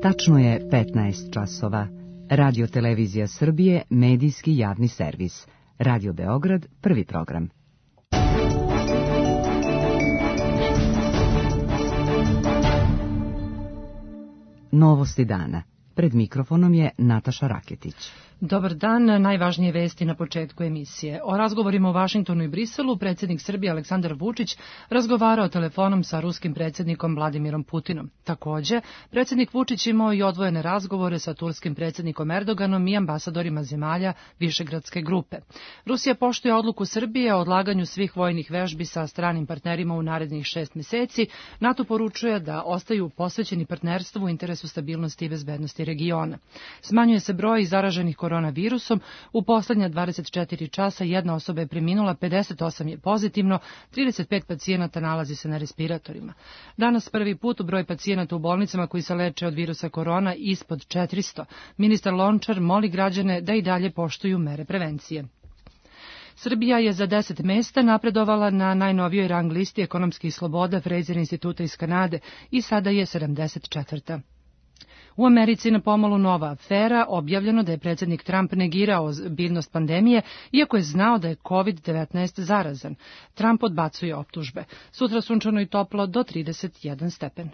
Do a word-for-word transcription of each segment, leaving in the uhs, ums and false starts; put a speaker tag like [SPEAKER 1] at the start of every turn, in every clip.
[SPEAKER 1] Tačno je petnaest časova. Radio Televizija Srbije, medijski javni servis. Radio Beograd, prvi program. Novosti dana. Pred mikrofonom je Nataša Raketić.
[SPEAKER 2] Dobar dan, najvažnije vesti na početku emisije. O razgovorima u Vašingtonu i Briselu predsjednik Srbije Aleksandar Vučić razgovarao telefonom sa ruskim predsjednikom Vladimirom Putinom. Takođe, predsjednik Vučić imao i odvojene razgovore sa turskim predsjednikom Erdoganom i ambasadorima zemalja Višegradske grupe. Rusija poštuje odluku Srbije o odlaganju svih vojnih vežbi sa stranim partnerima u narednih šest meseci. NATO poručuje da ostaju posvećeni partnerstvu u interesu stabilnosti i bezbednosti regiona. Smanjuje se broj zaraženih koronavirusom. U poslednja dvadeset četiri časa jedna osoba je preminula, pedeset osam je pozitivno, trideset pet pacijenata nalazi se na respiratorima. Danas prvi put u broj pacijenata u bolnicama koji se leče od virusa korona ispod četiristo. Ministar Lončar moli građane da i dalje poštuju mere prevencije. Srbija je za deset mesta napredovala na najnovijoj rang listi ekonomskih sloboda Fraser instituta iz Kanade i sada je sedamdeset četvrta. U Americi na pomolu nova afera, objavljeno da je predsjednik Trump negirao ozbiljnost pandemije, iako je znao da je kovid devetnaest zarazan. Trump odbacuje optužbe. Sutra sunčano i toplo do trideset jedan stepen.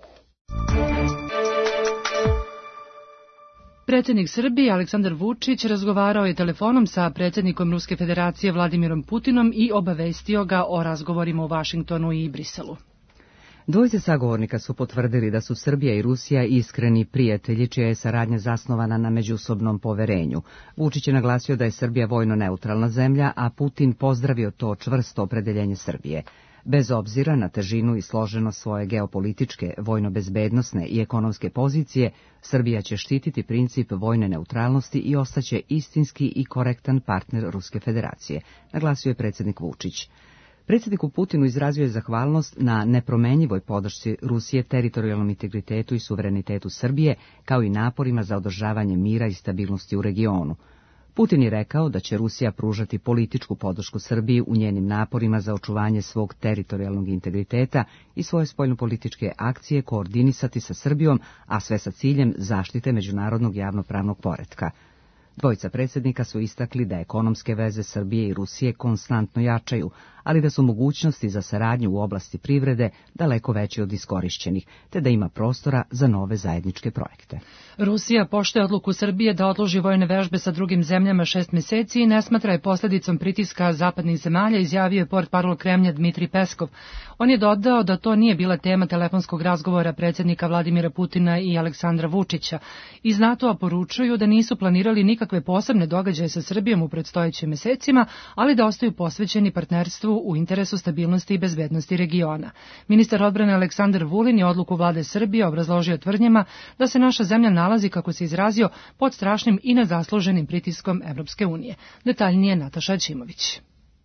[SPEAKER 2] Predsjednik Srbije Aleksandar Vučić razgovarao je telefonom sa predsjednikom Ruske federacije Vladimirom Putinom i obavestio ga o razgovorima u Vašingtonu i Briselu.
[SPEAKER 1] Dvojice sagovornika su potvrdili da su Srbija i Rusija iskreni prijatelji, čija je saradnja zasnovana na međusobnom poverenju. Vučić je naglasio da je Srbija vojno neutralna zemlja, a Putin pozdravio to čvrsto opredeljenje Srbije. Bez obzira na težinu i složenost svoje geopolitičke, vojno-bezbednosne i ekonomske pozicije, Srbija će štititi princip vojne neutralnosti i ostaće istinski i korektan partner Ruske federacije, naglasio je predsjednik Vučić. Predsjedniku Putinu izrazio je zahvalnost na nepromenjivoj podršci Rusije teritorijalnom integritetu i suverenitetu Srbije, kao i naporima za održavanje mira i stabilnosti u regionu. Putin je rekao da će Rusija pružati političku podršku Srbiji u njenim naporima za očuvanje svog teritorijalnog integriteta i svoje spoljnopolitičke akcije koordinisati sa Srbijom, a sve sa ciljem zaštite međunarodnog javnopravnog poretka. Dvojica predsjednika su istakli da ekonomske veze Srbije i Rusije konstantno jačaju, ali da su mogućnosti za saradnju u oblasti privrede daleko veće od iskorišćenih, te da ima prostora za nove zajedničke projekte.
[SPEAKER 2] Rusija poštuje odluku Srbije da odloži vojne vežbe sa drugim zemljama šest meseci i ne smatra je posljedicom pritiska zapadnih zemalja, izjavio je portparol Kremlja Dmitrij Peskov. On je dodao da to nije bila tema telefonskog razgovora predsjednika Vladimira Putina i Aleksandra Vučića. Iz NATO-a poručuju da nisu planirali nikakve posebne događaje sa Srbijom u predstojećim mesecima, ali da ostaju posvećeni partnerstvu u interesu stabilnosti i bezbednosti regiona. Ministar odbrane Aleksandar Vulin je odluku vlade Srbije obrazložio tvrdnjama da se naša zemlja nalazi, kako se izrazio, pod strašnim i nezasluženim pritiskom Evropske unije. Detaljnije Nataša Ćimović.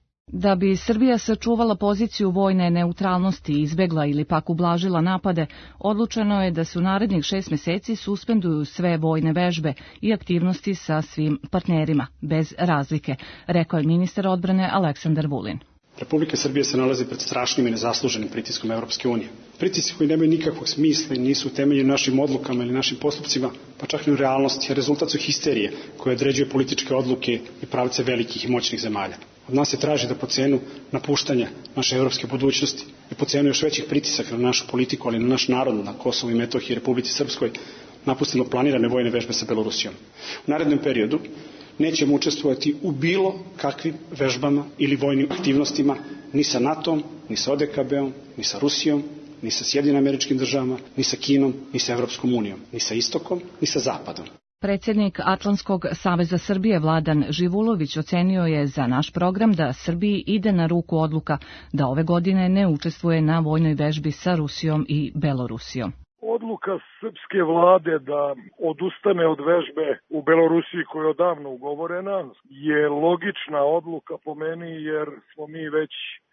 [SPEAKER 3] Da bi Srbija sačuvala poziciju vojne neutralnosti i izbegla ili pak ublažila napade, odlučeno je da se u narednih šest meseci suspenduju sve vojne vežbe i aktivnosti sa svim partnerima, bez razlike, rekao je ministar odbrane Aleksandar Vulin.
[SPEAKER 4] Republika Srbija se nalazi pred strašnim i nezasluženim pritiskom Evropske unije. Pritisci koji nemaju nikakvog smisla i nisu utemeljeni našim odlukama ili našim postupcima, pa čak i u realnosti, rezultat su histerije koje određuje političke odluke i pravce velikih i moćnih zemalja. Od nas se traži da po cenu napuštanja naše evropske budućnosti i po cenu još većih pritisaka na našu politiku, ali i na naš narod na Kosovu i Metohiji i Republici Srpskoj, napustimo planirane vojne vežbe sa Belorusijom. U narednom periodu nećemo učestvovati u bilo kakvim vežbama ili vojnim aktivnostima ni sa NATO-om, ni sa O D K B-om, ni sa Rusijom, ni sa Sjedinim Američkim Državama, ni sa Kinom, ni sa Evropskom unijom, ni sa Istokom, ni sa Zapadom.
[SPEAKER 3] Predsjednik Atlantskog saveza Srbije Vladan Živulović ocenio je za naš program da Srbiji ide na ruku odluka da ove godine ne učestvuje na vojnoj vežbi sa Rusijom i Belorusijom.
[SPEAKER 5] Odluka srpske vlade da odustane od vežbe u Belorusiji koja je odavno ugovorena je logična odluka po meni, jer smo mi već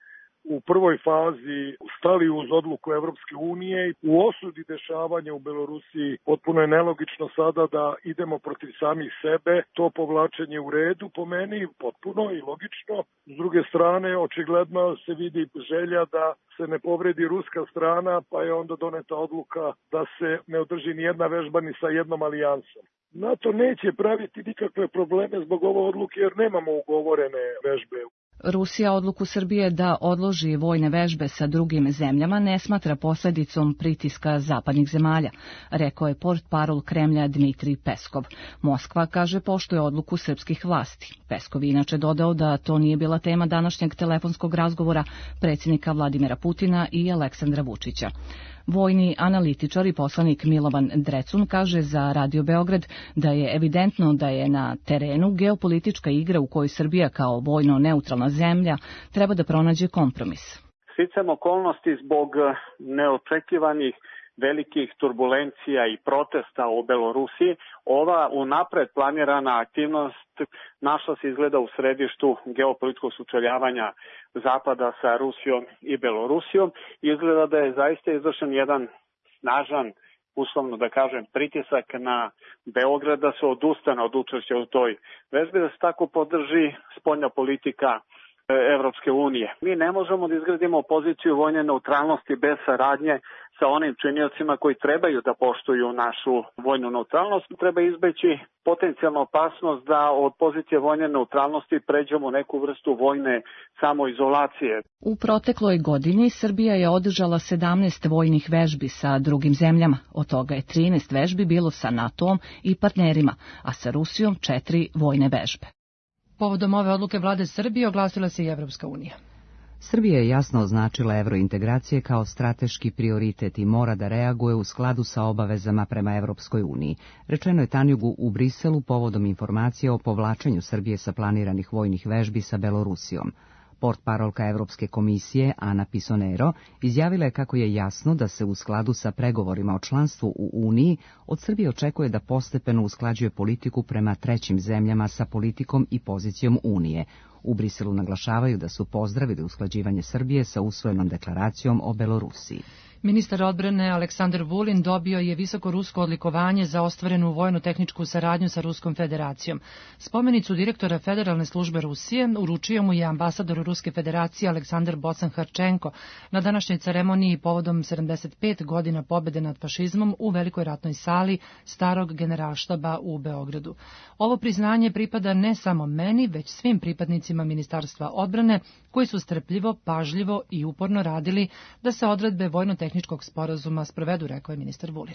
[SPEAKER 5] u prvoj fazi stali uz odluku Evropske unije i u osudi dešavanja u Belorusiji. Potpuno je nelogično sada da idemo protiv samih sebe, to povlačenje u redu po meni potpuno i logično. S druge strane, očigledno se vidi želja da se ne povredi ruska strana, pa je onda doneta odluka da se ne održi ni jedna vežba ni sa jednom alijansom. NATO neće praviti nikakve probleme zbog ove odluke jer nemamo ugovorene vežbe.
[SPEAKER 3] Rusija odluku Srbije da odloži vojne vežbe sa drugim zemljama ne smatra posledicom pritiska zapadnih zemalja, rekao je portparol Kremlja Dmitrij Peskov. Moskva, kaže, poštuje odluku srpskih vlasti. Peskov je inače dodao da to nije bila tema današnjeg telefonskog razgovora predsjednika Vladimira Putina i Aleksandra Vučića. Vojni analitičar i poslanik Milovan Drecun kaže za Radio Beograd da je evidentno da je na terenu geopolitička igra u kojoj Srbija kao vojno neutralna zemlja treba da pronađe kompromis.
[SPEAKER 6] Sticajem okolnosti zbog neočekivanih velikih turbulencija i protesta u Belorusiji, ova unapred planirana aktivnost našla se izgleda u središtu geopolitičkog sučeljavanja Zapada sa Rusijom i Belorusijom. Izgleda da je zaista izvršen jedan snažan, uslovno da kažem, pritisak na Beograd da se odustane od učešća u toj vežbi, da se tako podrži spoljna politika Evropske unije. Mi ne možemo da izgradimo poziciju vojne neutralnosti bez saradnje sa onim činiocima koji trebaju da poštuju našu vojnu neutralnost. Treba izbeći potencijalnu opasnost da od pozicije vojne neutralnosti pređemo u neku vrstu vojne samoizolacije.
[SPEAKER 3] U protekloj godini Srbija je održala sedamnaest vojnih vežbi sa drugim zemljama. Od toga je trinaest vežbi bilo sa NATO-om i partnerima, a sa Rusijom četiri vojne vežbe.
[SPEAKER 2] Povodom ove odluke vlade Srbije oglasila se i Evropska unija.
[SPEAKER 1] Srbija je jasno označila evrointegracije kao strateški prioritet i mora da reaguje u skladu sa obavezama prema Evropskoj uniji. Rečeno je Tanjugu u Briselu povodom informacije o povlačenju Srbije sa planiranih vojnih vežbi sa Belorusijom. Portparolka Evropske komisije Ana Pisonero izjavila je kako je jasno da se u skladu sa pregovorima o članstvu u Uniji od Srbije očekuje da postepeno usklađuje politiku prema trećim zemljama sa politikom i pozicijom Unije. U Briselu naglašavaju da su pozdravili usklađivanje Srbije sa usvojenom deklaracijom o Belorusiji.
[SPEAKER 2] Ministar odbrane Aleksandar Vulin dobio je visoko rusko odlikovanje za ostvarenu vojno-tehničku saradnju sa Ruskom federacijom. Spomenicu direktora Federalne službe Rusije uručio mu je ambasador Ruske federacije Aleksandar Bocan-Harčenko na današnjoj ceremoniji povodom sedamdeset pet godina pobede nad fašizmom u velikoj ratnoj sali starog generalštaba u Beogradu. Ovo priznanje pripada ne samo meni, već svim pripadnicima Ministarstva odbrane koji su strpljivo, pažljivo i uporno radili da se odredbe vojno-tehničkog sporazuma sprovedu, rekao je ministar Vulin.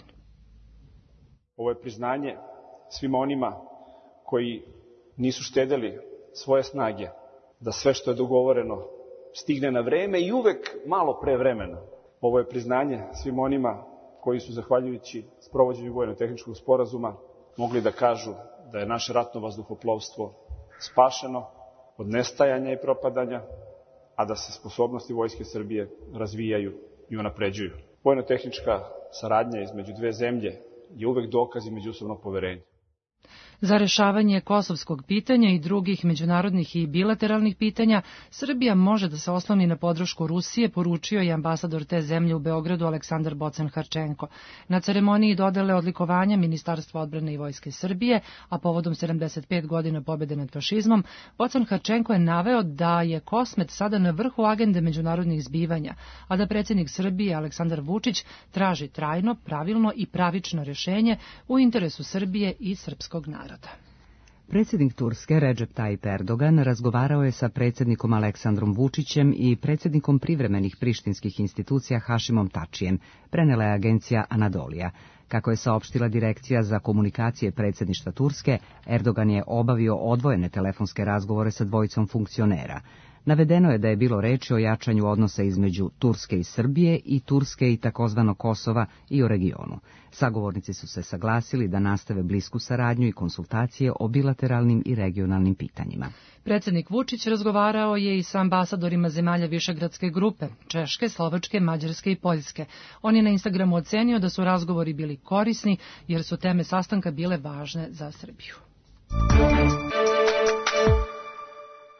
[SPEAKER 7] Ovo je priznanje svima onima koji nisu štedeli svoje snage, da sve što je dogovoreno stigne na vreme i uvek malo pre vremena. Ovo je priznanje svima onima koji su, zahvaljujući sprovođenju vojno-tehničkog sporazuma, mogli da kažu da je naše ratno vazduhoplovstvo spašeno od nestajanja i propadanja, a da se sposobnosti Vojske Srbije razvijaju i unapređuju. Vojno-tehnička saradnja između dve zemlje je uvek dokaz i međusobnog poverenja.
[SPEAKER 2] Za rešavanje kosovskog pitanja i drugih međunarodnih i bilateralnih pitanja, Srbija može da se osloni na podršku Rusije, poručio je ambasador te zemlje u Beogradu Aleksandar Bocan-Harčenko. Na ceremoniji dodele odlikovanja Ministarstva odbrane i Vojske Srbije, a povodom sedamdeset pet godina pobede nad fašizmom, Bocan-Harčenko je naveo da je Kosmet sada na vrhu agende međunarodnih zbivanja, a da predsjednik Srbije Aleksandar Vučić traži trajno, pravilno i pravično rešenje u interesu Srbije i srpskog naroda.
[SPEAKER 1] Predsjednik Turske Recep Tayyip Erdogan razgovarao je sa predsjednikom Aleksandrom Vučićem i predsjednikom privremenih prištinskih institucija Hašimom Tačijem, prenela je agencija Anadolija. Kako je saopštila Direkcija za komunikacije predsjedništva Turske, Erdogan je obavio odvojene telefonske razgovore sa dvojicom funkcionera. Navedeno je da je bilo reči o jačanju odnosa između Turske i Srbije i Turske i takozvanog Kosova i o regionu. Sagovornici su se saglasili da nastave blisku saradnju i konsultacije o bilateralnim i regionalnim pitanjima.
[SPEAKER 2] Predsjednik Vučić razgovarao je i sa ambasadorima zemalja Višegradske grupe, Češke, Slovačke, Mađarske i Poljske. On je na Instagramu ocenio da su razgovori bili korisni jer su teme sastanka bile važne za Srbiju.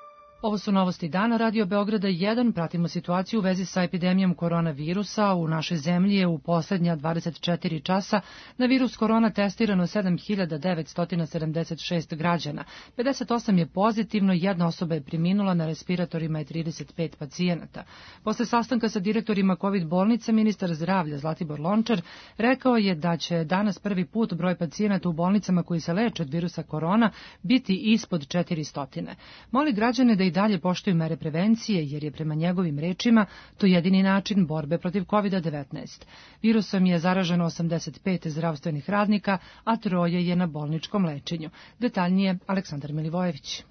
[SPEAKER 2] Ovo su novosti dana Radio Beograda jedan. Pratimo situaciju u vezi sa epidemijom koronavirusa. U našoj zemlji je u poslednja dvadeset četiri časa na virus korona testirano sedam hiljada devetsto sedamdeset šest građana. pedeset osam je pozitivno, jedna osoba je preminula, na respiratorima je trideset pet pacijenata. Posle sastanka sa direktorima COVID bolnica, ministar zdravlja Zlatibor Lončar rekao je da će danas prvi put broj pacijenata u bolnicama koji se leče od virusa korona biti ispod četiristo. Moli građane da i dalje poštuju mere prevencije, jer je prema njegovim rečima to jedini način borbe protiv kovid devetnaest. Virusom je zaraženo osamdeset pet zdravstvenih radnika, a troje je na bolničkom lečenju. Detaljnije Aleksandar Milivojević.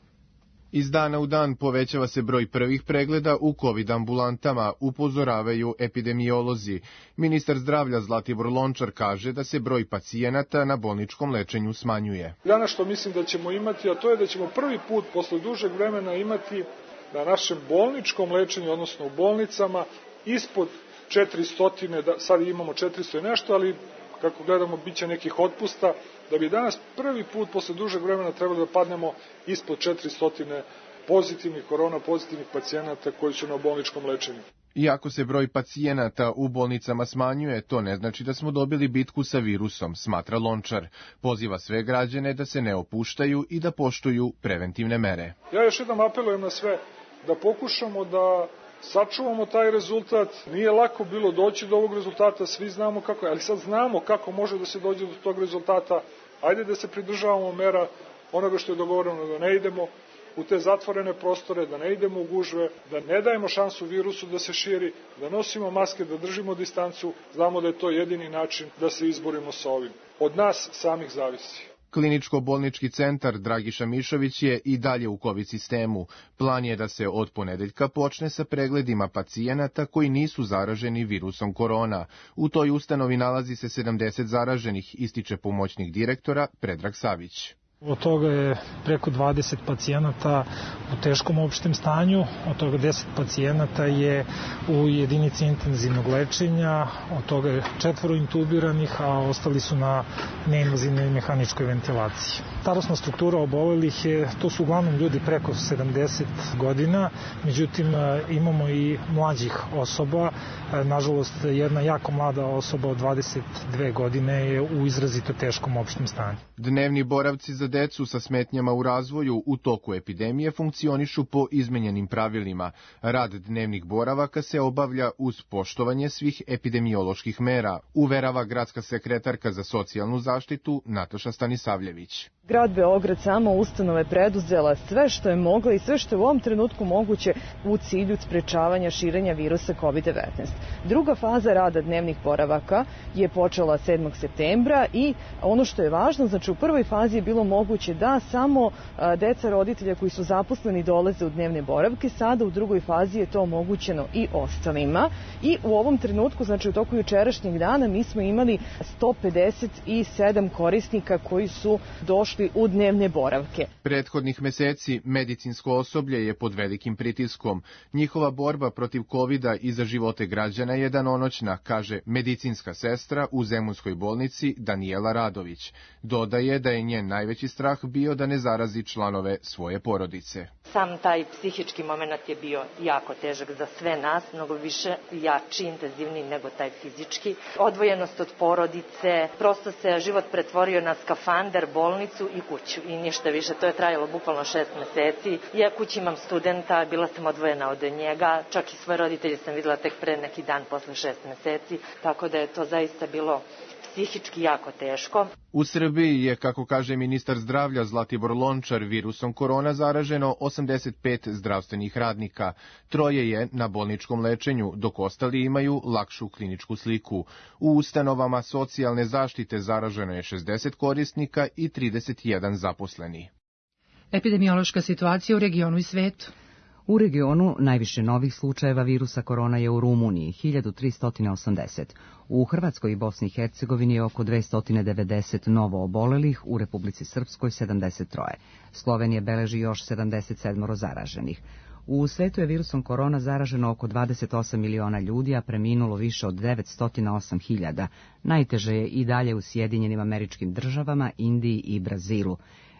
[SPEAKER 8] Iz dana u dan povećava se broj prvih pregleda u COVID ambulantama, upozoravaju epidemiolozi. Ministar zdravlja Zlatibor Lončar kaže da se broj pacijenata na bolničkom lečenju smanjuje.
[SPEAKER 5] Danas što mislim da ćemo imati, a to je da ćemo prvi put posle dužeg vremena imati na našem bolničkom lečenju, odnosno u bolnicama, ispod četiristo, da sad imamo četiristo i nešto, ali kako gledamo bit će nekih otpusta, da bi danas prvi put posle dužeg vremena trebali da padnemo ispod četiristo pozitivnih, korona pozitivnih pacijenata koji su na bolničkom lečenju.
[SPEAKER 8] Iako se broj pacijenata u bolnicama smanjuje, to ne znači da smo dobili bitku sa virusom, smatra Lončar. Poziva sve građane da se ne opuštaju i da poštuju preventivne mere.
[SPEAKER 5] Ja još jednom apelujem na sve da pokušamo da sačuvamo taj rezultat. Nije lako bilo doći do ovog rezultata, svi znamo kako je, ali sad znamo kako može da se dođe do tog rezultata. Ajde da se pridržavamo mera onoga što je dogovoreno, da ne idemo u te zatvorene prostore, da ne idemo u gužve, da ne dajemo šansu virusu da se širi, da nosimo maske, da držimo distancu. Znamo da je to jedini način da se izborimo sa ovim. Od nas samih zavisi.
[SPEAKER 8] Kliničko-bolnički centar Dragiša Mišović je i dalje u COVID sistemu. Plan je da se od ponedeljka počne sa pregledima pacijenata koji nisu zaraženi virusom korona. U toj ustanovi nalazi se sedamdeset zaraženih, ističe pomoćnik direktora Predrag Savić.
[SPEAKER 9] Od toga je preko dvadeset pacijenata u teškom opštem stanju, od toga deset pacijenata je u jedinici intenzivnog lečenja, od toga je četvoro intubiranih, a ostali su na neinvazivnoj mehaničkoj ventilaciji. Starosna struktura obolelih je, to su uglavnom ljudi preko sedamdeset godina, međutim imamo i mlađih osoba, nažalost jedna jako mlada osoba od dvadeset dve godine je u izrazito teškom opštem stanju.
[SPEAKER 8] Dnevni boravci za decu sa smetnjama u razvoju u toku epidemije funkcionišu po izmenjenim pravilima. Rad dnevnih boravaka se obavlja uz poštovanje svih epidemioloških mera, uverava gradska sekretarka za socijalnu zaštitu Nataša Stanisavljević.
[SPEAKER 10] Grad Beograd sama ustanove preduzela sve što je mogla i sve što je u ovom trenutku moguće u cilju sprečavanja širenja virusa kovid devetnaest. Druga faza rada dnevnih boravaka je počela sedmog septembra i ono što je važno, znači u prvoj fazi je bilo moguće da samo deca roditelja koji su zaposleni dolaze u dnevne boravke, sada u drugoj fazi je to omogućeno i ostalima i u ovom trenutku, znači u toku jučerašnjeg dana mi smo imali sto pedeset sedam korisnika koji su došli u dnevne boravke.
[SPEAKER 8] Prethodnih meseci medicinsko osoblje je pod velikim pritiskom. Njihova borba protiv kovida i za živote građana je danonoćna, kaže medicinska sestra u Zemunskoj bolnici Danijela Radović. Dodaje da je njen najveći strah bio da ne zarazi članove svoje porodice.
[SPEAKER 11] Sam taj psihički moment je bio jako težak za sve nas, mnogo više jači, intenzivniji nego taj fizički. Odvojenost od porodice, prosto se život pretvorio na skafander, bolnicu i kuću i ništa više. To je trajalo bukvalno šest meseci. Ja kući imam studenta, bila sam odvojena od njega, čak i svoje roditelje sam videla tek pre neki dan posle šest meseci, tako da je to zaista bilo psihički jako teško.
[SPEAKER 8] U Srbiji je, kako kaže ministar zdravlja Zlatibor Lončar, virusom korona zaraženo osamdeset pet zdravstvenih radnika. Troje je na bolničkom lečenju, dok ostali imaju lakšu kliničku sliku. U ustanovama socijalne zaštite zaraženo je šezdeset korisnika i trideset jedan zaposleni.
[SPEAKER 2] Epidemiološka situacija u regionu i svetu.
[SPEAKER 1] U regionu najviše novih slučajeva virusa korona je u Rumuniji, hiljadu tristo osamdeset. U Hrvatskoj i Bosni i Hercegovini je oko dvesta devedeset novo obolelih, u Republici Srpskoj sedamdeset tri. Slovenija beleži još sedamdeset sedam zaraženih. U svetu je virusom korona zaraženo oko dvadeset osam miliona ljudi, a preminulo više od devetsto osam hiljada. Najteže je i dalje u Sjedinjenim Američkim Državama, Indiji i Brazilu.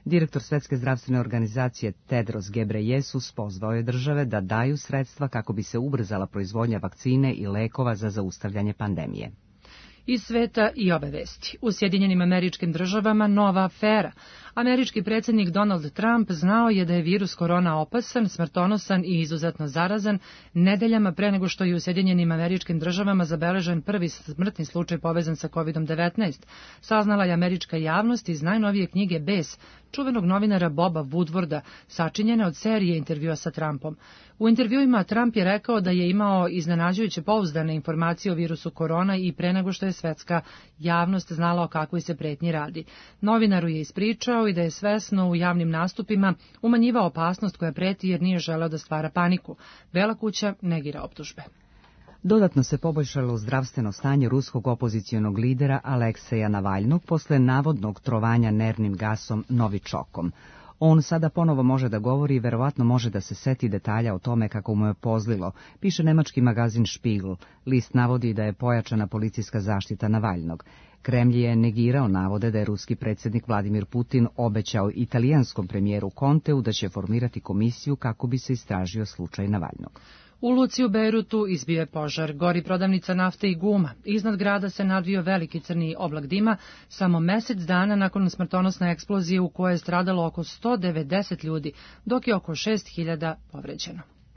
[SPEAKER 1] Direktor Svetske zdravstvene organizacije Tedros Gebreyesus pozvao je države da daju sredstva kako bi se ubrzala proizvodnja vakcine i lekova za zaustavljanje pandemije.
[SPEAKER 2] Iz sveta i ove vesti. U Sjedinjenim Američkim Državama nova afera. Američki predsjednik Donald Trump znao je da je virus korona opasan, smrtonosan i izuzetno zarazan nedeljama pre nego što je u Sjedinjenim Američkim Državama zabeležen prvi smrtni slučaj povezan sa kovid devetnaest. Saznala je američka javnost iz najnovije knjige Bes, čuvenog novinara Boba Woodwarda, sačinjene od serije intervjua sa Trumpom. U intervjuima Trump je rekao da je imao iznenađujuće pouzdane informacije o virusu korona i pre nego što je svetska javnost znala o kakvoj se pretnji radi. Novinaru je ispričao i da je svesno u javnim nastupima umanjivao opasnost koja preti jer nije želeo da stvara paniku. Bela kuća negira optužbe.
[SPEAKER 1] Dodatno se poboljšalo zdravstveno stanje ruskog opozicionog lidera Alekseja Navalnog posle navodnog trovanja nervnim gasom novičokom. On sada ponovo može da govori i verovatno može da se seti detalja o tome kako mu je pozlilo, piše nemački magazin Spiegel. List navodi da je pojačana policijska zaštita Navalnog. Kremlj je negirao navode da je ruski predsjednik Vladimir Putin obećao italijanskom premijeru Conteu da će formirati komisiju kako bi se istražio slučaj Navalnog.
[SPEAKER 2] U luci u Bejrutu izbio je požar, gori prodavnica nafte i guma. Iznad grada se nadvio veliki crni oblak dima, samo mesec dana nakon smrtonosne eksplozije u kojoj je stradalo oko sto devedeset ljudi, dok je oko šest hiljada povređeno.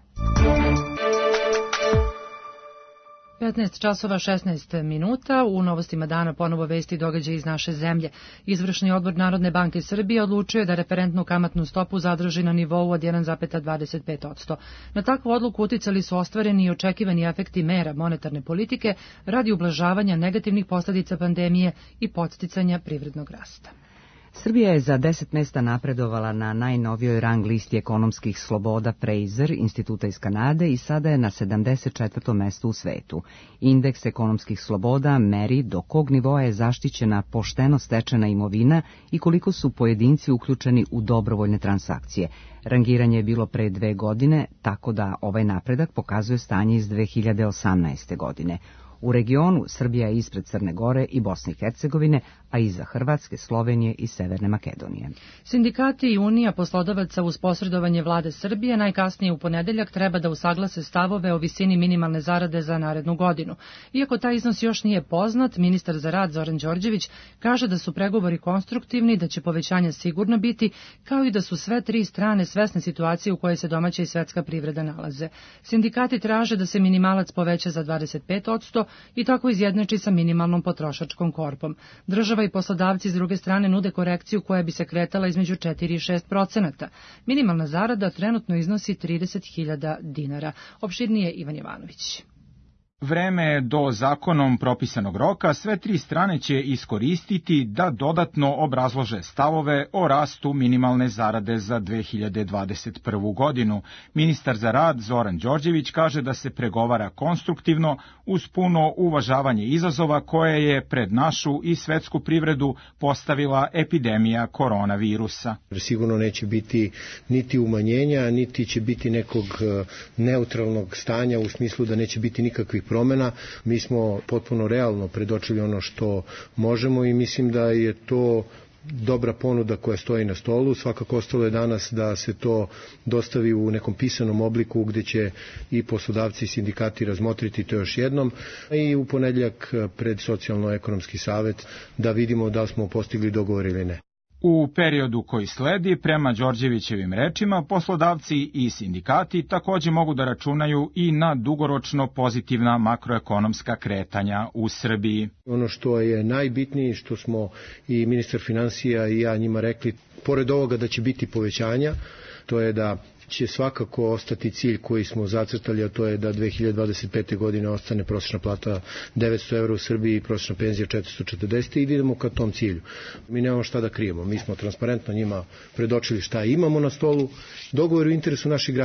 [SPEAKER 2] petnaest časova šesnaest minuta, u novostima dana ponovo vesti događaja iz naše zemlje. Izvršni odbor Narodne banke Srbije odlučio je da referentnu kamatnu stopu zadrži na nivou od jedan zarez dvadeset pet posto. Na takvu odluku uticali su ostvareni i očekivani efekti mera monetarne politike radi ublažavanja negativnih posljedica pandemije i podsticanja privrednog rasta.
[SPEAKER 1] Srbija je za deset mesta napredovala na najnovijoj rang listi ekonomskih sloboda Fraser instituta iz Kanade i sada je na sedamdeset četvrtom mestu u svetu. Indeks ekonomskih sloboda meri do kog nivoa je zaštićena pošteno stečena imovina i koliko su pojedinci uključeni u dobrovoljne transakcije. Rangiranje je bilo pre dve godine, tako da ovaj napredak pokazuje stanje iz dve hiljade osamnaeste. godine. U regionu Srbija je ispred Crne Gore i Bosne i Hercegovine, a iza Hrvatske, Slovenije i Severne Makedonije.
[SPEAKER 2] Sindikati i Unija poslodavaca uz posredovanje vlade Srbije najkasnije u ponedeljak treba da usaglase stavove o visini minimalne zarade za narednu godinu. Iako taj iznos još nije poznat, ministar za rad Zoran Đorđević kaže da su pregovori konstruktivni, da će povećanja sigurno biti, kao i da su sve tri strane svesne situacije u kojoj se domaća i svetska privreda nalaze. Sindikati traže da se minimalac poveća za dvadeset pet posto i tako izjednači sa minimalnom potrošačkom korpom. Država i poslodavci s druge strane nude korekciju koja bi se kretala između četiri i šest procenata. Minimalna zarada trenutno iznosi trideset hiljada dinara. Opširnije Ivan Jovanović.
[SPEAKER 12] Vreme je do zakonom propisanog roka, sve tri strane će iskoristiti da dodatno obrazlože stavove o rastu minimalne zarade za dve hiljade dvadeset prvu. godinu. Ministar za rad Zoran Đorđević kaže da se pregovara konstruktivno uz puno uvažavanje izazova koje je pred našu i svetsku privredu postavila epidemija koronavirusa.
[SPEAKER 13] Sigurno neće biti niti umanjenja, niti će biti nekog neutralnog stanja u smislu da neće biti nikakvih promjena. Mi smo potpuno realno predočili ono što možemo i mislim da je to dobra ponuda koja stoji na stolu. Svakako ostalo je danas da se to dostavi u nekom pisanom obliku gdje će i poslodavci i sindikati razmotriti to još jednom i u ponedjeljak pred socijalno-ekonomski savet da vidimo da smo postigli dogovor ili ne.
[SPEAKER 12] U periodu koji sledi, prema Đorđevićevim rečima, poslodavci i sindikati također mogu da računaju i na dugoročno pozitivna makroekonomska kretanja u Srbiji.
[SPEAKER 13] Ono što je najbitnije, što smo i ministar finansija i ja njima rekli, pored ovoga da će biti povećanja, to je da će svakako ostati cilj koji smo zacrtali, a to je da dve hiljade dvadeset pete. godine ostane prosječna plata devetsto evra u Srbiji i prosječna penzija četiristo četrdeset i da idemo ka tom cilju. Mi nemamo šta da krijemo, mi smo transparentno njima predočili šta imamo na stolu, dogovor u interesu naših građana.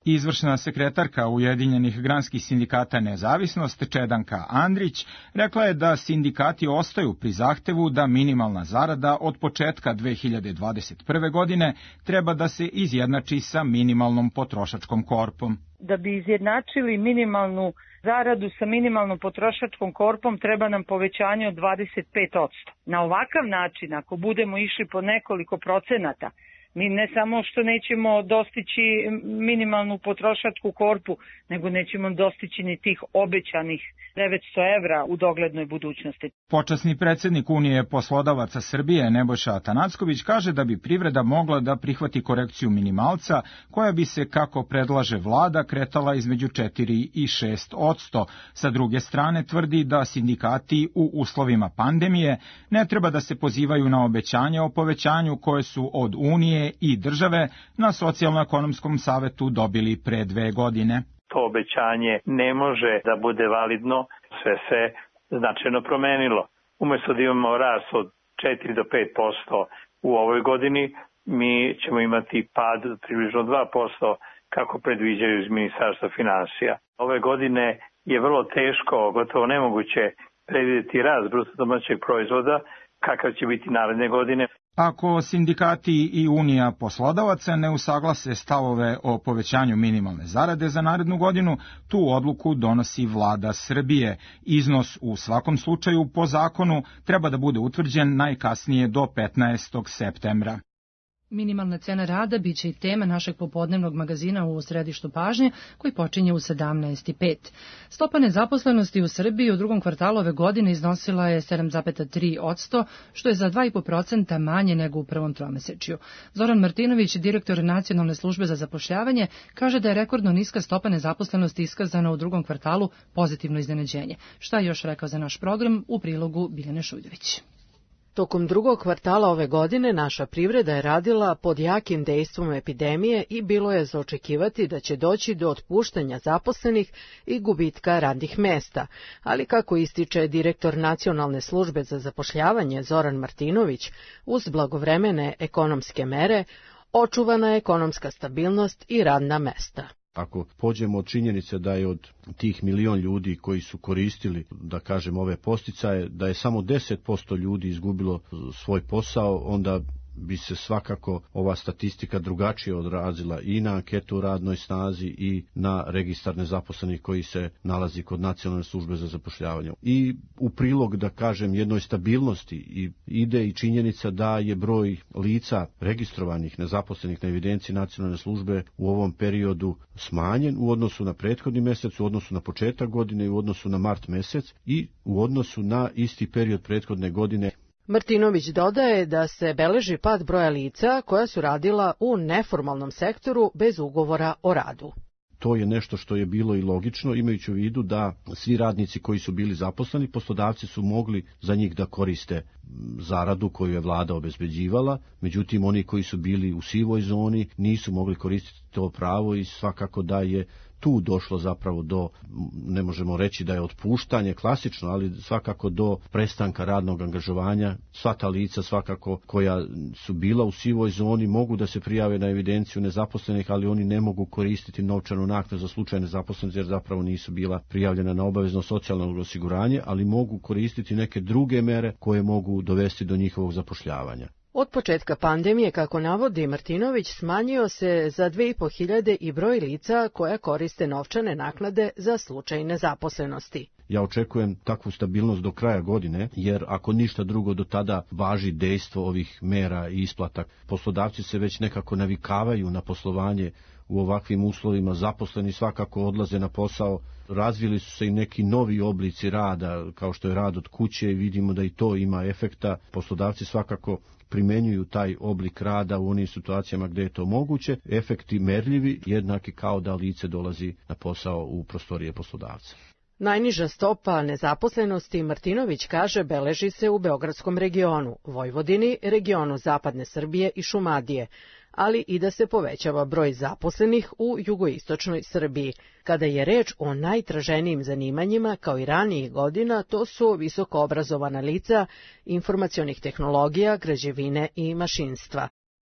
[SPEAKER 12] Izvršna sekretarka Ujedinjenih granskih sindikata Nezavisnost Čedanka Andrić rekla je da sindikati ostaju pri zahtevu da minimalna zarada od početka dve hiljade dvadeset prve. godine treba da se izjednači sa minimalnom potrošačkom korpom.
[SPEAKER 14] Da bi izjednačili minimalnu zaradu sa minimalnom potrošačkom korpom treba nam povećanje od dvadeset pet posto. Na ovakav način, ako budemo išli po nekoliko procenata, mi ne samo što nećemo dostići minimalnu potrošačku korpu, nego nećemo dostići ni tih obećanih devetsto evra u doglednoj budućnosti.
[SPEAKER 12] Počasni predsjednik Unije poslodavaca Srbije Nebojša Atanacković kaže da bi privreda mogla da prihvati korekciju minimalca koja bi se, kako predlaže vlada, kretala između četiri i šest posto. Sa druge strane tvrdi da sindikati u uslovima pandemije ne treba da se pozivaju na obećanja o povećanju koje su od Unije i države na socijalno-ekonomskom savetu dobili pre dve godine.
[SPEAKER 15] To obećanje ne može da bude validno, sve se značajno promenilo. Umesto da imamo rast od četiri do pet posto u ovoj godini, mi ćemo imati pad približno dva posto kako predviđaju iz Ministarstva finansija. Ove godine je vrlo teško, gotovo nemoguće predvidjeti rast bruto domaćeg proizvoda, kakav će biti naredne godine.
[SPEAKER 12] Ako sindikati i Unija poslodavaca ne usaglase stavove o povećanju minimalne zarade za narednu godinu, tu odluku donosi vlada Srbije. Iznos u svakom slučaju po zakonu treba da bude utvrđen najkasnije do petnaestog septembra.
[SPEAKER 2] Minimalna cena rada biće i tema našeg popodnevnog magazina u središtu pažnje, koji počinje u sedamnaest i pet. Stopa nezaposlenosti u Srbiji u drugom kvartalu ove godine iznosila je sedam zarez tri posto, što je za dva zarez pet posto manje nego u prvom tromesečju. Zoran Martinović, direktor Nacionalne službe za zapošljavanje, kaže da je rekordno niska stopa nezaposlenosti iskazana u drugom kvartalu pozitivno iznenađenje. Šta je još rekao za naš program u prilogu Biljane Šuljević.
[SPEAKER 16] Tokom drugog kvartala ove godine naša privreda je radila pod jakim dejstvom epidemije i bilo je za očekivati da će doći do otpuštanja zaposlenih i gubitka radnih mesta, ali kako ističe direktor Nacionalne službe za zapošljavanje Zoran Martinović, uz blagovremene ekonomske mere, očuvana je ekonomska stabilnost i radna mesta.
[SPEAKER 17] Ako pođemo od činjenice da je od tih milion ljudi koji su koristili, da kažem, ove podsticaje, da je samo deset posto ljudi izgubilo svoj posao, onda bi se svakako ova statistika drugačije odrazila i na anketu o radnoj snazi i na registar nezaposlenih koji se nalazi kod Nacionalne službe za zapošljavanje. I u prilog, da kažem, jednoj stabilnosti i ide i činjenica da je broj lica registrovanih nezaposlenih na evidenciji Nacionalne službe u ovom periodu smanjen u odnosu na prethodni mesec, u odnosu na početak godine i u odnosu na mart mesec i u odnosu na isti period prethodne godine.
[SPEAKER 16] Martinović dodaje da se beleži pad broja lica koja su radila u neformalnom sektoru bez ugovora o radu.
[SPEAKER 17] To je nešto što je bilo i logično, imajući u vidu da svi radnici koji su bili zaposleni, poslodavci su mogli za njih da koriste zaradu koju je vlada obezbeđivala, međutim oni koji su bili u sivoj zoni nisu mogli koristiti to pravo i svakako da je tu došlo zapravo do, ne možemo reći da je otpuštanje klasično, ali svakako do prestanka radnog angažovanja. Sva ta lica svakako koja su bila u sivoj zoni mogu da se prijave na evidenciju nezaposlenih, ali oni ne mogu koristiti novčanu naknadu za slučaj nezaposlenosti jer zapravo nisu bila prijavljena na obavezno socijalno osiguranje, ali mogu koristiti neke druge mere koje mogu dovesti do njihovog zapošljavanja.
[SPEAKER 16] Od početka pandemije, kako navodi Martinović, smanjio se za dve i po hiljade i broj lica koja koriste novčane naknade za slučaj nezaposlenosti.
[SPEAKER 17] Ja očekujem takvu stabilnost do kraja godine, jer ako ništa drugo do tada važi dejstvo ovih mera i isplata. Poslodavci se već nekako navikavaju na poslovanje u ovakvim uslovima, zaposleni svakako odlaze na posao, razvili su se i neki novi oblici rada, kao što je rad od kuće i vidimo da i to ima efekta. Poslodavci svakako primenjuju taj oblik rada u onim situacijama gdje je to moguće, efekti merljivi, jednaki kao da lice dolazi na posao u prostorije poslodavca.
[SPEAKER 16] Najniža stopa nezaposlenosti, Martinović kaže, beleži se u Beogradskom regionu, Vojvodini, regionu Zapadne Srbije i Šumadije, ali i da se povećava broj zaposlenih u jugoistočnoj Srbiji. Kada je reč o najtraženijim zanimanjima, kao i ranijih godina, to su visoko obrazovana lica informacionih tehnologija, građevine i mašinstva.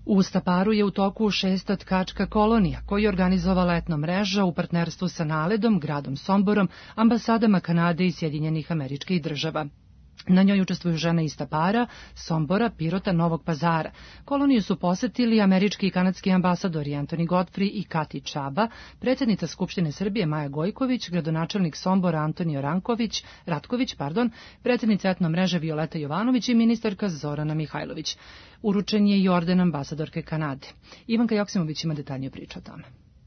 [SPEAKER 2] U Staparu je u toku šesta tkačka kolonija, koju je organizovala etno mreža u partnerstvu sa Naledom, gradom Somborom, ambasadama Kanade i Sjedinjenih Američkih Država. Na njoj učestvuju žene iz Stapara, Sombora, Pirota, Novog Pazara. Koloniju su posetili američki i kanadski ambasadori Antoni Godfrey i Kati Čaba, predsjednica Skupštine Srbije Maja Gojković, gradonačelnik Sombora Antonio Ranković, Ratković, pardon, predsjednica etno mreže Violeta Jovanović i ministarka Zorana Mihajlović. Uručen je i orden ambasadorke Kanade. Ivanka Joksimović ima detaljniju priču o tome.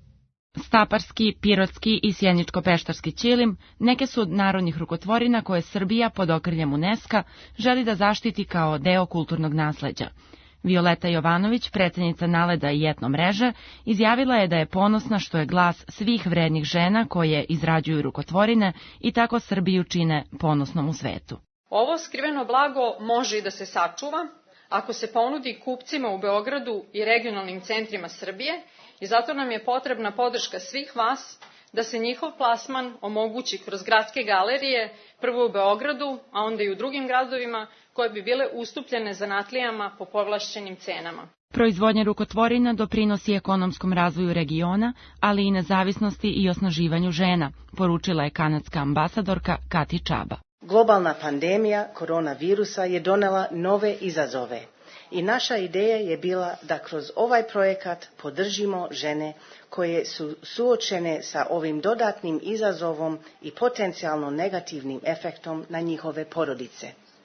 [SPEAKER 18] Staparski, Pirotski i Sjeničko-Peštarski ćilim neke su od narodnih rukotvorina koje Srbija pod okriljem UNESCO želi da zaštiti kao deo kulturnog nasleđa. Violeta Jovanović, predsjednica Naleda i etno mreže, izjavila je da je ponosna što je glas svih vrednih žena koje izrađuju rukotvorine i tako Srbiju čine ponosnom u svetu.
[SPEAKER 19] Ovo skriveno blago može i da se sačuva ako se ponudi kupcima u Beogradu i regionalnim centrima Srbije, i zato nam je potrebna podrška svih vas da se njihov plasman omogući kroz gradske galerije, prvo u Beogradu, a onda i u drugim gradovima, koje bi bile ustupljene zanatlijama po povlašćenim cenama.
[SPEAKER 18] Proizvodnja rukotvorina doprinosi ekonomskom razvoju regiona, ali i nezavisnosti i osnaživanju žena, poručila je kanadska ambasadorka Kati Čaba.
[SPEAKER 20] Globalna pandemija koronavirusa je donela nove izazove. I naša ideja je bila da kroz ovaj projekat podržimo žene koje su suočene sa ovim dodatnim izazovom i potencijalno negativnim efektom na njihove porodice.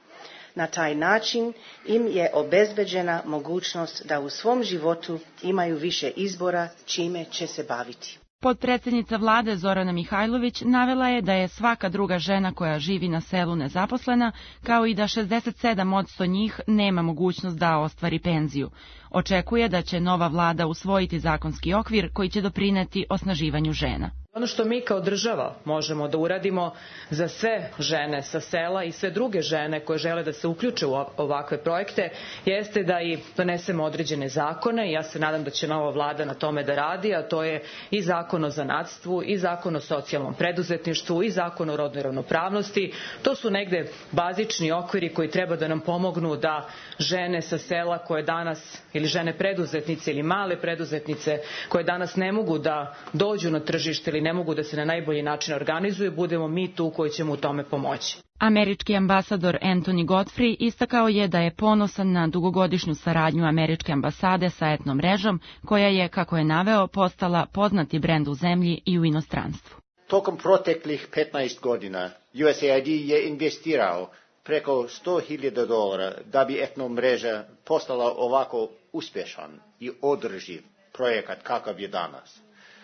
[SPEAKER 20] Na taj način im je obezbeđena mogućnost da u svom životu imaju više izbora čime će se baviti.
[SPEAKER 18] Potpredsjednica vlade Zorana Mihajlović navela je da je svaka druga žena koja živi na selu nezaposlena, kao i da šezdeset sedam posto njih nema mogućnost da ostvari penziju. Očekuje da će nova vlada usvojiti zakonski okvir koji će doprineti osnaživanju žena.
[SPEAKER 21] Ono što mi kao država možemo da uradimo za sve žene sa sela i sve druge žene koje žele da se uključe u ovakve projekte jeste da i donesemo određene zakone i ja se nadam da će nova vlada na tome da radi, a to je i zakon o zanatstvu, i zakon o socijalnom preduzetništvu, i zakon o rodnoj ravnopravnosti. To su negde bazični okviri koji treba da nam pomognu da žene sa sela koje danas, ili žene preduzetnice ili male preduzetnice koje danas ne mogu da dođu na tržište ili ne mogu da se na najbolji način organizuju, budemo mi tu koji ćemo u tome pomoći.
[SPEAKER 18] Američki ambasador Antoni Godfrey istakao je da je ponosan na dugogodišnju saradnju američke ambasade sa etno mrežom, koja je, kako je naveo, postala poznati brend u zemlji i u inostranstvu.
[SPEAKER 22] Tokom proteklih petnaest godina U S A I D je investirao preko sto hiljada dolara da bi etno mreža postala ovako uspješan i održiv projekat kakav je danas.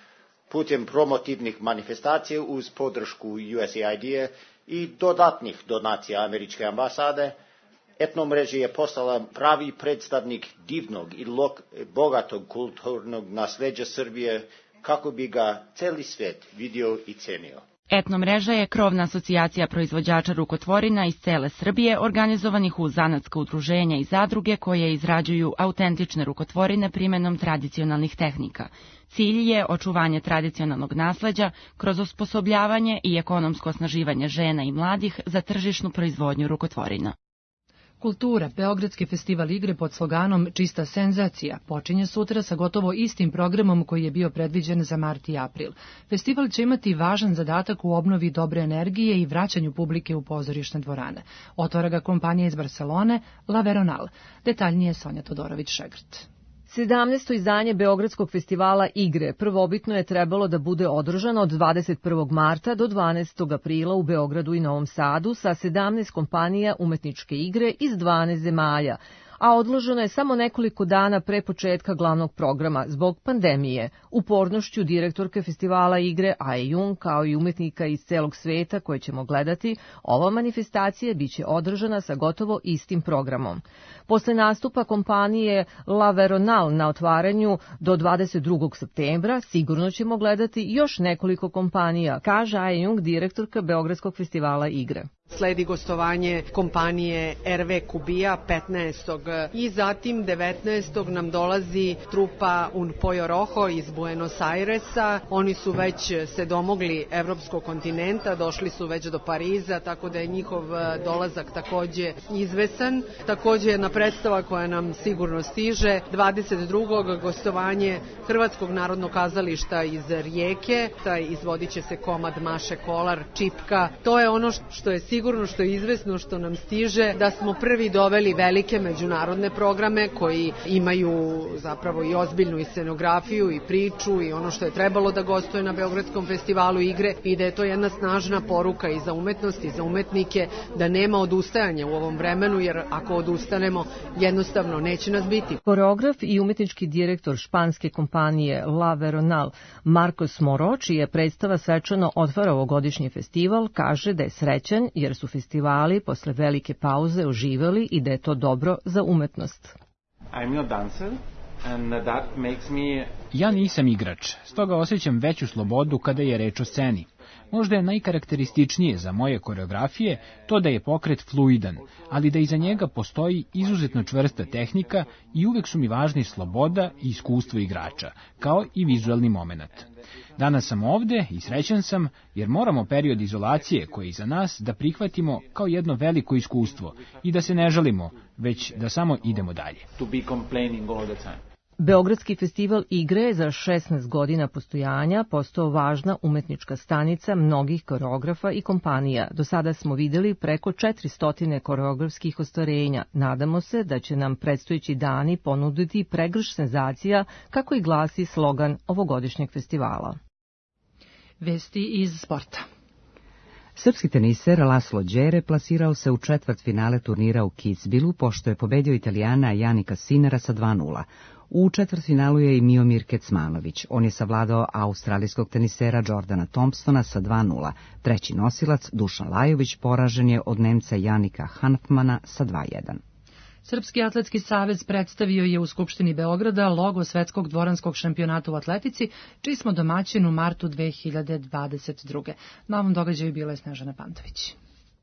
[SPEAKER 22] Putem promotivnih manifestacija uz podršku U S A I D-a i dodatnih donacija američke ambasade, etno mreža je postala pravi predstavnik divnog i bogatog kulturnog nasleđa Srbije kako bi ga celi svet vidio i cenio.
[SPEAKER 18] Etno mreža je krovna asocijacija proizvođača rukotvorina iz cele Srbije, organizovanih u zanatska udruženja i zadruge koje izrađuju autentične rukotvorine primenom tradicionalnih tehnika. Cilj je očuvanje tradicionalnog nasleđa kroz osposobljavanje i ekonomsko osnaživanje žena i mladih za tržišnu proizvodnju rukotvorina.
[SPEAKER 2] Kultura, Beogradski festival igre pod sloganom Čista senzacija, počinje sutra sa gotovo istim programom koji je bio predviđen za mart i april. Festival će imati važan zadatak u obnovi dobre energije i vraćanju publike u pozorišne dvorane. Otvara ga kompanija iz Barcelone, La Veronal. Detaljnije Sonja Todorović-Šegrt.
[SPEAKER 23] sedamnaesto izdanje Beogradskog festivala igre prvobitno je trebalo da bude održano od dvadeset prvog marta do dvanaestog aprila u Beogradu i Novom Sadu sa sedamnaest kompanija umetničke igre iz dvanaest zemalja, a odloženo je samo nekoliko dana pre početka glavnog programa zbog pandemije. Upornošću direktorke festivala igre Aje Jung, kao i umetnika iz celog sveta koje ćemo gledati, ova manifestacija biće održana sa gotovo istim programom. Posle nastupa kompanije La Veronal na otvaranju do dvadeset drugog septembra sigurno ćemo gledati još nekoliko kompanija, kaže Aje Jung, direktorka Beogradskog festivala igre.
[SPEAKER 3] sledi gostovanje kompanije R V Kubija petnaestog i zatim devetnaestog nam dolazi trupa Un Pollo Rojo iz Buenos Airesa. Oni su već se domogli evropskog kontinenta, došli su već do Pariza, tako da je njihov dolazak takođe izvesan. Takođe jedna predstava koja nam sigurno stiže, dvadeset drugog gostovanje Hrvatskog narodnog kazališta iz Rijeke, taj izvodit će se komad Maše Kolar, Čipka. To je ono što je sigurno, što je izvesno, što nam stiže, da smo prvi doveli velike međunarodne programe koji imaju zapravo i ozbiljnu i scenografiju i priču i ono što je trebalo da gostuje na Beogradskom festivalu igre i da je to jedna snažna poruka i za umetnost i za umetnike da nema odustajanja u ovom vremenu, jer ako odustanemo jednostavno neće nas biti.
[SPEAKER 23] Koreograf i umetnički direktor španske kompanije La Veronal Marcos Moro, čija predstava svečano otvara ovogodišnji festival, kaže da je srećan jer su festivali posle velike pauze oživeli i da je to dobro za umetnost.
[SPEAKER 4] I'm no dancer. And that makes me...
[SPEAKER 6] Ja nisam igrač, stoga osjećam veću slobodu kada je reč o sceni. Možda je najkarakterističnije za moje koreografije to da je pokret fluidan, ali da iza njega postoji izuzetno čvrsta tehnika i uvek su mi važni sloboda i iskustvo igrača, kao i vizuelni moment. Danas sam ovde i srećan sam jer moramo period izolacije koji je iza nas da prihvatimo kao jedno veliko iskustvo i da se ne žalimo, već da samo idemo dalje.
[SPEAKER 4] To be complaining all the time.
[SPEAKER 23] Beogradski festival igre je za šesnaest godina postojanja postao važna umetnička stanica mnogih koreografa i kompanija. Do sada smo videli preko četiristo koreografskih ostvarenja. Nadamo se da će nam predstojeći dani ponuditi pregrš senzacija, kako i glasi slogan ovogodišnjeg festivala.
[SPEAKER 2] Vesti iz sporta.
[SPEAKER 1] Srpski teniser Laslo Đere plasirao se u četvrtfinale turnira u Kitzbühelu pošto je pobedio Italijana Janika Sinera sa dva nula. U četvrtfinalu je i Miomir Kecmanović. On je savladao australijskog tenisera Jordana Thompsona sa dva nula. Treći nosilac, Dušan Lajović, poražen je od Nemca Janika Hanfmana sa dva jedan.
[SPEAKER 2] Srpski atletski savez predstavio je u Skupštini Beograda logo svetskog dvoranskog šampionata u atletici, čiji smo domaćin u martu dve hiljade dvadeset druge. Na ovom događaju bila je Snežana Pantović.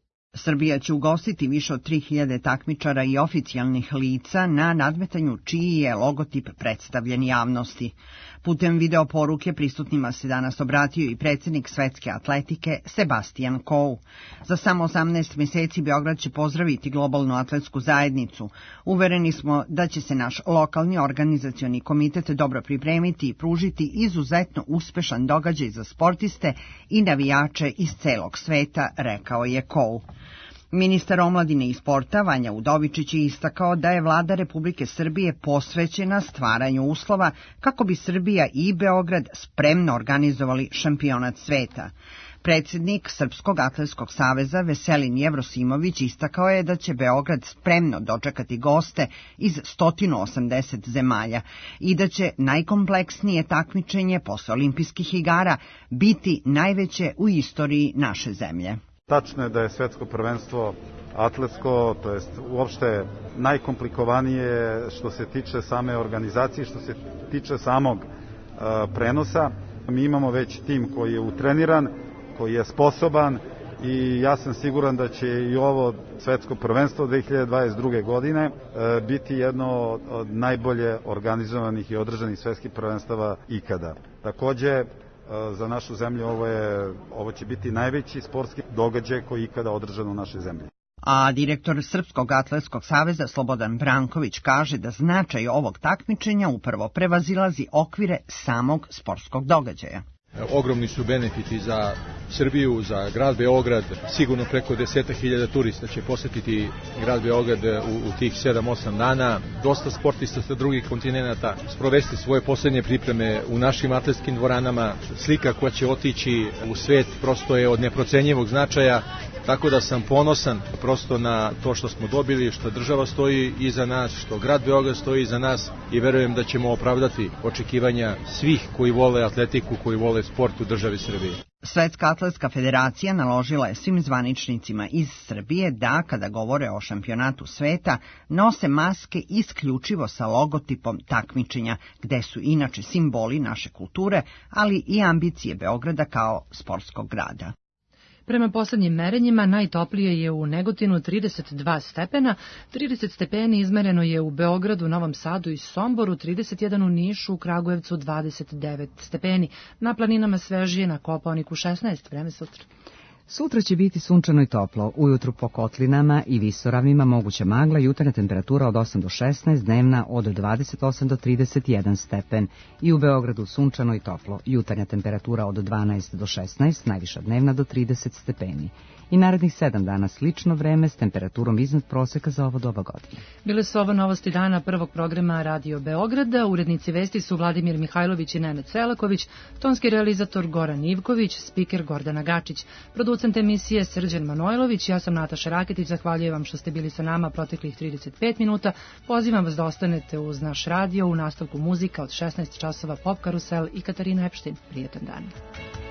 [SPEAKER 24] Srbija će ugostiti više od tri hiljade takmičara i oficijalnih lica na nadmetanju čiji je logotip predstavljen javnosti. Putem video poruke prisutnima se danas obratio i predsjednik svetske atletike Sebastian Coe. Za samo osamnaest mjeseci Beograd će pozdraviti globalnu atletsku zajednicu. Uvereni smo da će se naš lokalni organizacioni komitet dobro pripremiti i pružiti izuzetno uspešan događaj za sportiste i navijače iz celog sveta, rekao je Coe. Ministar omladine i sporta Vanja Udovičić je istakao da je vlada Republike Srbije posvećena stvaranju uslova kako bi Srbija i Beograd spremno organizovali šampionat sveta. Predsjednik Srpskog atletskog saveza Veselin Jevrosimović istakao je da će Beograd spremno dočekati goste iz sto osamdeset zemalja i da će najkompleksnije takmičenje posle olimpijskih igara biti najveće u istoriji naše zemlje.
[SPEAKER 25] Tačno je da je svetsko prvenstvo atletsko, to jest uopšte najkomplikovanije što se tiče same organizacije, što se tiče samog uh, prenosa. Mi imamo već tim koji je utreniran, koji je sposoban i ja sam siguran da će i ovo svetsko prvenstvo dve hiljade dvadeset druge godine uh, biti jedno od najbolje organizovanih i održanih svetskih prvenstava ikada. Takođe, za našu zemlju ovo, je, ovo će biti najveći sportski događaj koji je ikada održan u našoj zemlji.
[SPEAKER 24] A direktor Srpskog atletskog saveza Slobodan Branković kaže da značaj ovog takmičenja upravo prevazilazi okvire samog sportskog događaja.
[SPEAKER 26] Ogromni su benefiti za Srbiju, za grad Beograd. Sigurno preko deseta hiljada turista će posetiti grad Beograd u, u tih sedam osam dana. Dosta sportista sa drugih kontinenta sprovesti svoje posljednje pripreme u našim atletskim dvoranama. Slika koja će otići u svet prosto je od neprocenjivog značaja. Tako da sam ponosan prosto na to što smo dobili, što država stoji iza nas, što grad Beograd stoji iza nas i verujem da ćemo opravdati očekivanja svih koji vole atletiku, koji vole sport u državi Srbije.
[SPEAKER 24] Svetska atletska federacija naložila je svim zvaničnicima iz Srbije da, kada govore o šampionatu sveta, nose maske isključivo sa logotipom takmičenja, gde su inače simboli naše kulture, ali i ambicije Beograda kao sportskog grada.
[SPEAKER 2] Prema poslednjim merenjima najtoplije je u Negotinu trideset dva stepena, trideset stepeni izmereno je u Beogradu, Novom Sadu i Somboru, trideset jedan u Nišu, u Kragujevcu dvadeset devet stepeni, na planinama svežije, na Kopaoniku šesnaest, vreme sutra.
[SPEAKER 1] Sutra će biti sunčano i toplo, ujutru po kotlinama i visoravnima moguća magla, jutarnja temperatura od osam do šesnaest, dnevna od dvadeset osam do trideset jedan stepen. I u Beogradu sunčano i toplo, jutarnja temperatura od dvanaest do šesnaest, najviša dnevna do trideset stepeni. I narednih sedam dana slično vreme s temperaturom iznad proseka za ovo doba godine.
[SPEAKER 2] Bile su ovo novosti dana prvog programa Radio Beograda. Urednici vesti su Vladimir Mihajlović i Nenad Selaković, tonski realizator Goran Ivković, spiker Gordana Gačić, producent emisije Srđan Manojlović, ja sam Nataša Raketić, zahvaljujem vam što ste bili sa nama proteklih trideset pet minuta. Pozivam vas da ostanete uz naš radio, u nastavku muzika od šesnaest časova Pop Karusel i Katarina Epštin. Prijetan dan.